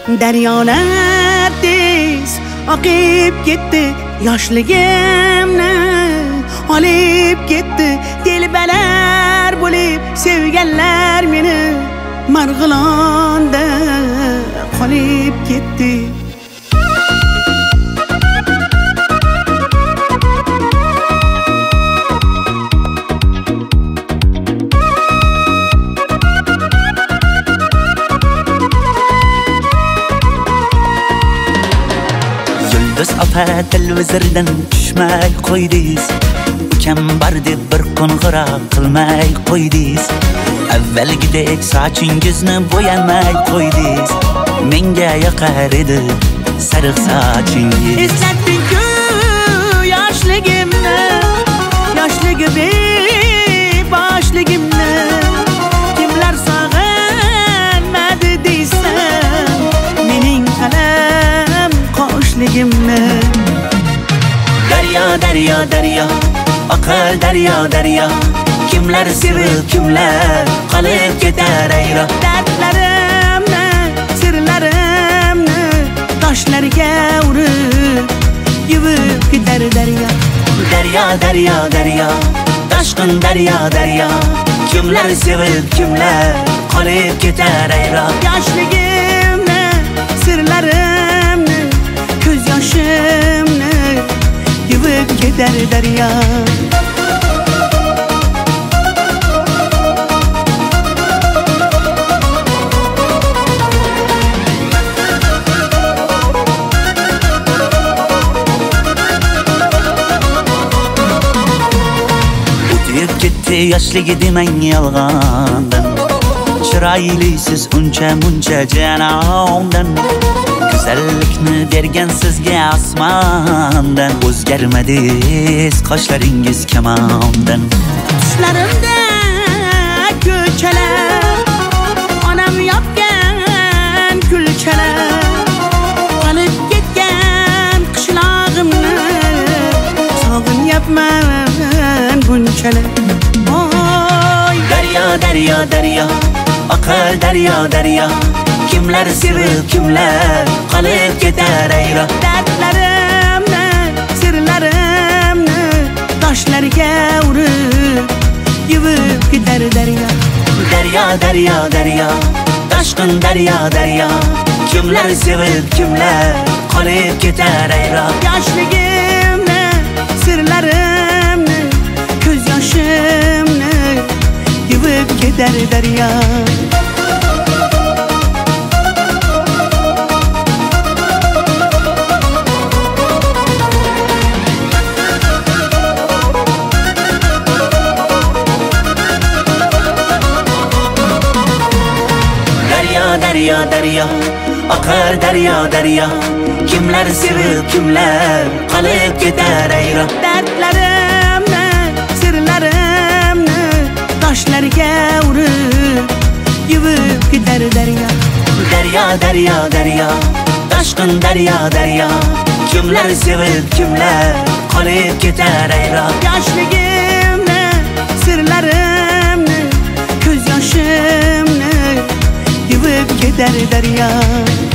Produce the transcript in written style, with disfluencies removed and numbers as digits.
Daryolar tez oqib ketdi, yoshligimni olib ketdi. Telbalar bo'lib sevganlar meni Marg'ilonda qolib ketdi. Biz opa televizordan tushmay qo'ydingiz. Ukam bar deb bir qo'ng'iroq qilmay qo'ydingiz. Avvalgidek sochingizni bo'yamay qo'ydingiz. Menga yoqar edi sariq sochingiz. Eslatding-ku yoshligimni, boshligimni. Kimlar sog'inmadi deysan, mening qalam qoshligimni. Daryo, daryo, daryo, oqar daryo, daryo. Kimlar sevib, kimlar qolib ketar ayro. Dardlarimni, sirlarimni toshlarga urib yuvib ketar daryo. Daryo, daryo, daryo, toshqin daryo, daryo. Kimlar sevib, kimlar qolib ketar ayro. Yoshligimni, sirlarimni, ko'z yoshimni yuvib ketar daryo. Yoshlig'i demang yolg'ondan, chiroylisiz uncha muncha janondan. Go'zallikni bergan sizga osmondan, o'zgarmadingiz qoshlaringiz kamondan. Tushlarimda ko'chalar, onam yopgan kulchalar, qolib ketgan qishlog'imni sog'inyapman bunchalar. Daryo, daryo, daryo, oqar daryo, daryo. Kimlar sevib, kimlar qolib ketar ayro. Dardlarimni, sirlarimni toshlarga urib yuvib ketar daryo. Daryo, daryo, daryo, toshqin daryo, daryo. Kimlar sevib, kimlar qolib ketar ayro. Yoshligimni, sirlarimni, ko'z yoshimni yuvib ketar daryo. Daryo, daryo, oqar daryo, daryo. Kimlar sevib, kimlar qolib ketar ayro. Dardlarimni, sirlarimni toshlarga urib yuvib ketar daryo. Daryo, daryo, daryo, toshqin daryo, daryo. Kimlar sevib, kimlar qolib ketar ayro. Yoshligimni, sirlarimni, ko'z yoshimni yuvib ketar daryo.